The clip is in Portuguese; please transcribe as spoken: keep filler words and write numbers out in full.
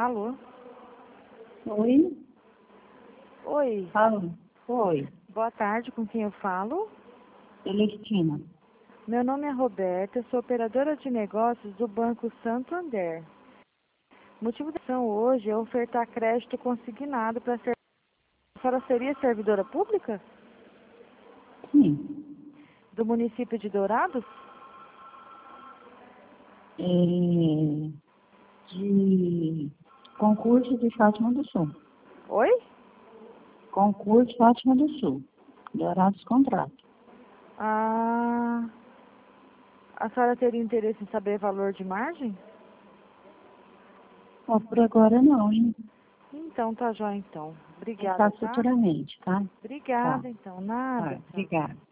Alô? Oi? Oi. Fala. Oi. Boa tarde, com quem eu falo? Celestina. Meu nome é Roberta, sou operadora de negócios do Banco Santander. O motivo da ação hoje é ofertar crédito consignado para ser... A senhora seria servidora pública? Sim. Do município de Dourados? É, de concurso de Fátima do Sul. Oi? Concurso Fátima do Sul. Dourados Contrato. Ah, a senhora teria interesse em saber valor de margem? Ó, por agora não, hein? Então, tá jóia então. Pensar Obrigada, tá? futuramente, tá? Tá. Obrigada, então. Nada. Tá. Tchau. Obrigada.